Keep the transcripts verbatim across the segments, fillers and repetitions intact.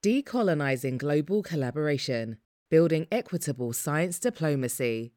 Decolonizing global collaboration, building equitable science diplomacy.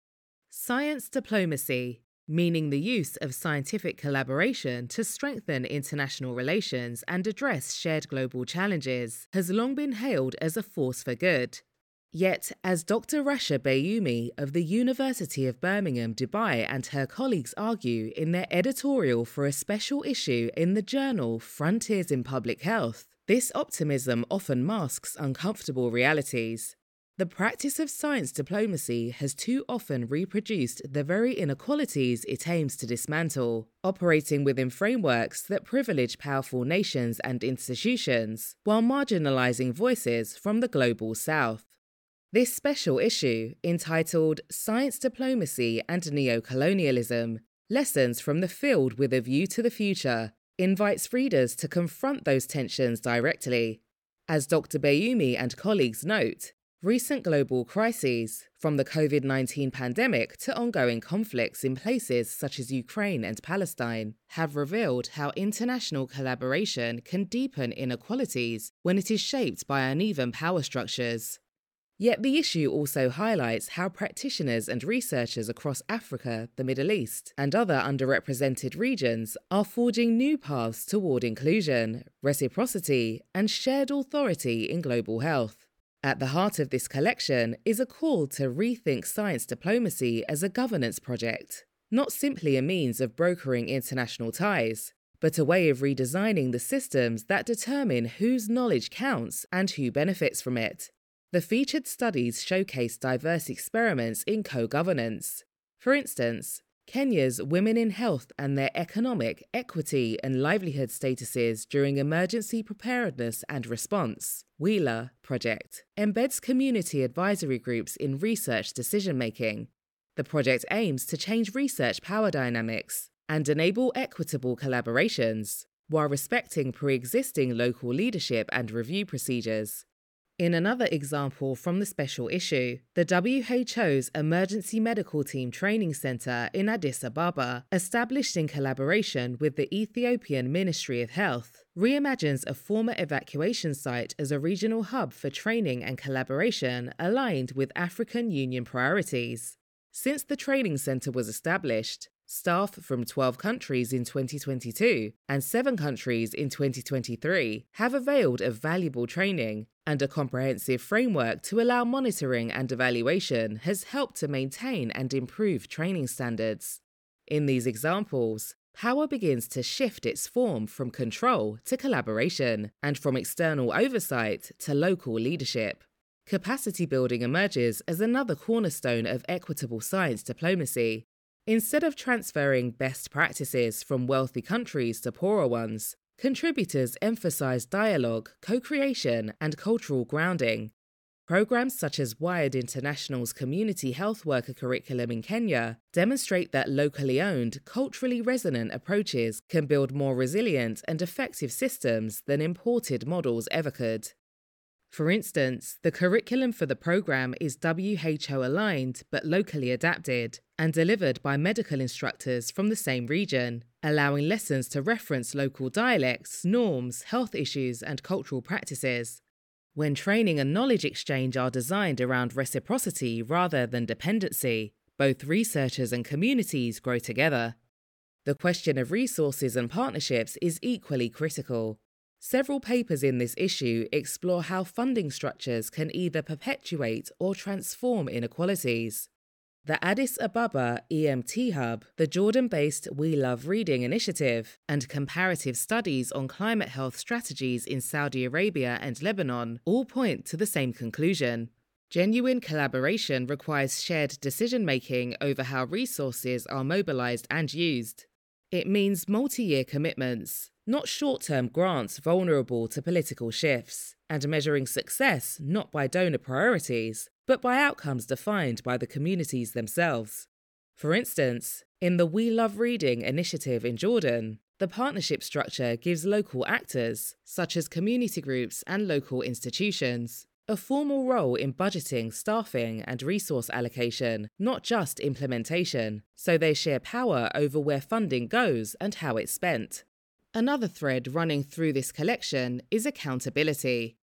Science diplomacy, meaning the use of scientific collaboration to strengthen international relations and address shared global challenges, has long been hailed as a force for good. Yet, as Doctor Rasha Bayoumi of the University of Birmingham, Dubai, and her colleagues argue in their editorial for a special issue in the journal Frontiers in Public Health, this optimism often masks uncomfortable realities. The practice of science diplomacy has too often reproduced the very inequalities it aims to dismantle, operating within frameworks that privilege powerful nations and institutions, while marginalizing voices from the global south. This special issue, entitled Science Diplomacy and Neocolonialism, Lessons from the Field with a View to the Future, invites readers to confront those tensions directly. As Doctor Bayoumi and colleagues note, recent global crises, from the COVID nineteen pandemic to ongoing conflicts in places such as Ukraine and Palestine, have revealed how international collaboration can deepen inequalities when it is shaped by uneven power structures. Yet the issue also highlights how practitioners and researchers across Africa, the Middle East, and other underrepresented regions are forging new paths toward inclusion, reciprocity, and shared authority in global health. At the heart of this collection is a call to rethink science diplomacy as a governance project, not simply a means of brokering international ties, but a way of redesigning the systems that determine whose knowledge counts and who benefits from it. The featured studies showcase diverse experiments in co-governance. For instance, Kenya's Women in Health and Their Economic, Equity and Livelihood Statuses During Emergency Preparedness and Response, WELA project, embeds community advisory groups in research decision-making. The project aims to change research power dynamics and enable equitable collaborations, while respecting pre-existing local leadership and review procedures. In another example from the special issue, the W H O's Emergency Medical Team Training Center in Addis Ababa, established in collaboration with the Ethiopian Ministry of Health, reimagines a former evacuation site as a regional hub for training and collaboration aligned with African Union priorities. Since the training center was established, staff from twelve countries in twenty twenty-two and seven countries in twenty twenty-three have availed of valuable training, and a comprehensive framework to allow monitoring and evaluation has helped to maintain and improve training standards. In these examples, power begins to shift its form from control to collaboration, and from external oversight to local leadership. Capacity building emerges as another cornerstone of equitable science diplomacy. Instead of transferring best practices from wealthy countries to poorer ones, contributors emphasize dialogue, co-creation, and cultural grounding. Programs such as Wired International's Community Health Worker curriculum in Kenya demonstrate that locally owned, culturally resonant approaches can build more resilient and effective systems than imported models ever could. For instance, the curriculum for the program is W H O aligned but locally adapted, and delivered by medical instructors from the same region, allowing lessons to reference local dialects, norms, health issues, and cultural practices. When training and knowledge exchange are designed around reciprocity rather than dependency, both researchers and communities grow together. The question of resources and partnerships is equally critical. Several papers in this issue explore how funding structures can either perpetuate or transform inequalities. The Addis Ababa E M T Hub, the Jordan-based We Love Reading initiative, and comparative studies on climate health strategies in Saudi Arabia and Lebanon all point to the same conclusion. Genuine collaboration requires shared decision-making over how resources are mobilized and used. It means multi-year commitments, not short-term grants vulnerable to political shifts, and measuring success not by donor priorities, but by outcomes defined by the communities themselves. For instance, in the We Love Reading initiative in Jordan, the partnership structure gives local actors, such as community groups and local institutions, a formal role in budgeting, staffing, and resource allocation, not just implementation, so they share power over where funding goes and how it's spent. Another thread running through this collection is accountability.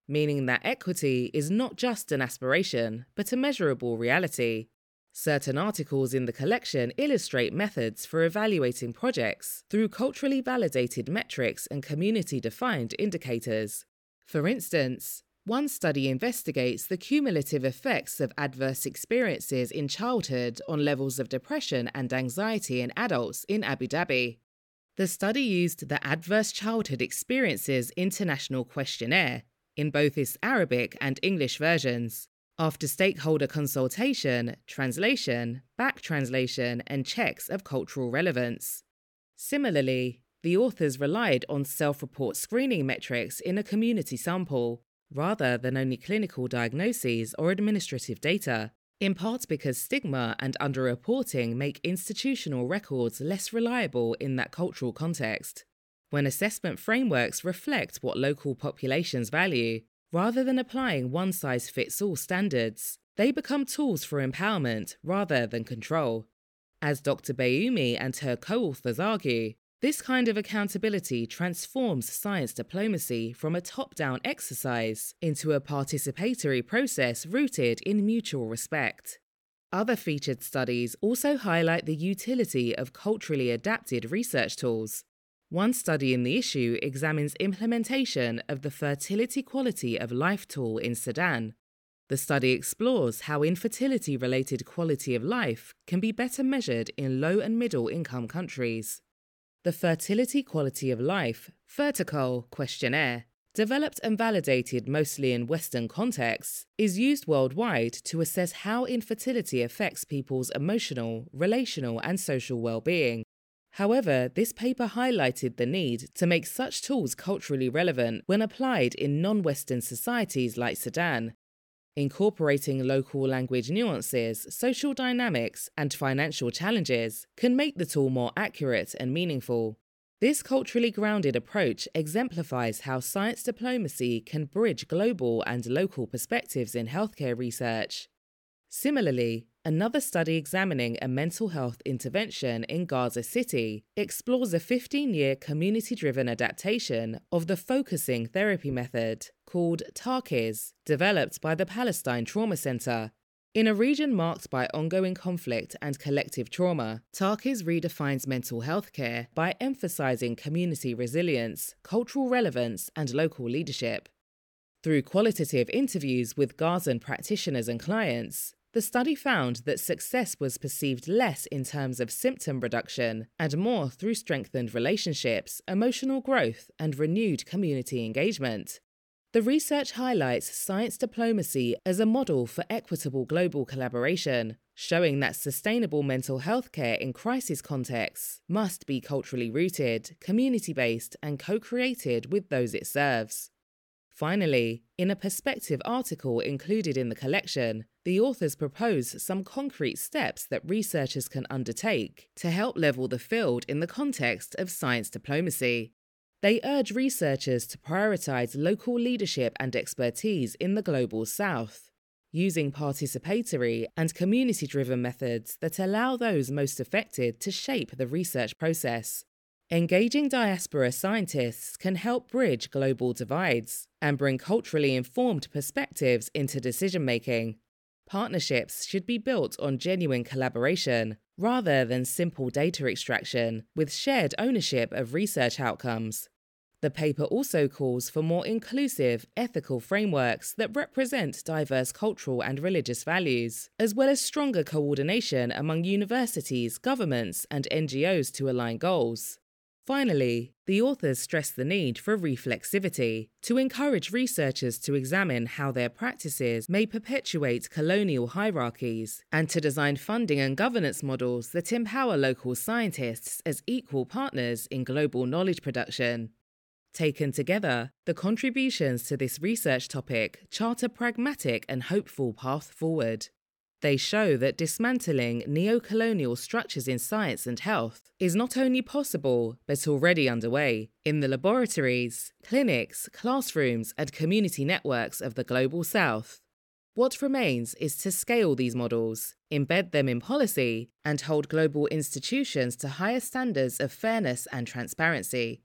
meaning that equity is not just an aspiration, but a measurable reality. Certain articles in the collection illustrate methods for evaluating projects through culturally validated metrics and community-defined indicators. For instance, one study investigates the cumulative effects of adverse experiences in childhood on levels of depression and anxiety in adults in Abu Dhabi. The study used the Adverse Childhood Experiences International Questionnaire in both its Arabic and English versions, after stakeholder consultation, translation, back translation, and checks of cultural relevance. Similarly, the authors relied on self-report screening metrics in a community sample, rather than only clinical diagnoses or administrative data, in part because stigma and underreporting make institutional records less reliable in that cultural context. When assessment frameworks reflect what local populations value, rather than applying one-size-fits-all standards, they become tools for empowerment rather than control. As Doctor Bayoumi and her co-authors argue, this kind of accountability transforms science diplomacy from a top-down exercise into a participatory process rooted in mutual respect. Other featured studies also highlight the utility of culturally adapted research tools. One study in the issue examines implementation of the Fertility Quality of Life tool in Sudan. The study explores how infertility-related quality of life can be better measured in low and middle income countries. The Fertility Quality of Life Ferticol questionnaire, developed and validated mostly in Western contexts, is used worldwide to assess how infertility affects people's emotional, relational, and social well-being. However, this paper highlighted the need to make such tools culturally relevant when applied in non-Western societies like Sudan. Incorporating local language nuances, social dynamics, and financial challenges can make the tool more accurate and meaningful. This culturally grounded approach exemplifies how science diplomacy can bridge global and local perspectives in healthcare research. Similarly, another study examining a mental health intervention in Gaza City explores a fifteen-year community-driven adaptation of the focusing therapy method called TARKIS, developed by the Palestine Trauma Center. In a region marked by ongoing conflict and collective trauma, TARKIS redefines mental health care by emphasizing community resilience, cultural relevance, and local leadership. Through qualitative interviews with Gazan practitioners and clients, the study found that success was perceived less in terms of symptom reduction and more through strengthened relationships, emotional growth, and renewed community engagement. The research highlights science diplomacy as a model for equitable global collaboration, showing that sustainable mental health care in crisis contexts must be culturally rooted, community-based, and co-created with those it serves. Finally, in a perspective article included in the collection, the authors propose some concrete steps that researchers can undertake to help level the field in the context of science diplomacy. They urge researchers to prioritize local leadership and expertise in the Global South, using participatory and community-driven methods that allow those most affected to shape the research process. Engaging diaspora scientists can help bridge global divides and bring culturally informed perspectives into decision-making. Partnerships should be built on genuine collaboration rather than simple data extraction, with shared ownership of research outcomes. The paper also calls for more inclusive, ethical frameworks that represent diverse cultural and religious values, as well as stronger coordination among universities, governments, and N G Os to align goals. Finally, the authors stress the need for reflexivity to encourage researchers to examine how their practices may perpetuate colonial hierarchies and to design funding and governance models that empower local scientists as equal partners in global knowledge production. Taken together, the contributions to this research topic chart a pragmatic and hopeful path forward. They show that dismantling neo-colonial structures in science and health is not only possible, but already underway in the laboratories, clinics, classrooms, and community networks of the Global South. What remains is to scale these models, embed them in policy, and hold global institutions to higher standards of fairness and transparency.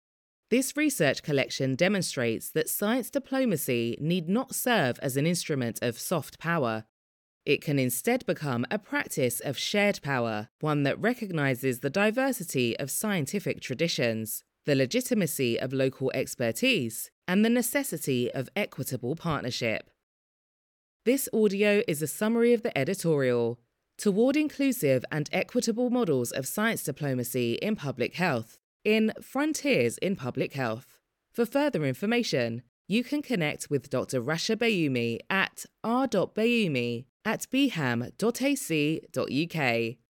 This research collection demonstrates that science diplomacy need not serve as an instrument of soft power. It can instead become a practice of shared power, one that recognises the diversity of scientific traditions, the legitimacy of local expertise, and the necessity of equitable partnership. This audio is a summary of the editorial, Toward Inclusive and Equitable Models of Science Diplomacy in Public Health, in Frontiers in Public Health. For further information, you can connect with Doctor Rasha Bayoumi at r dot bayoumi at b h a m dot a c dot u k.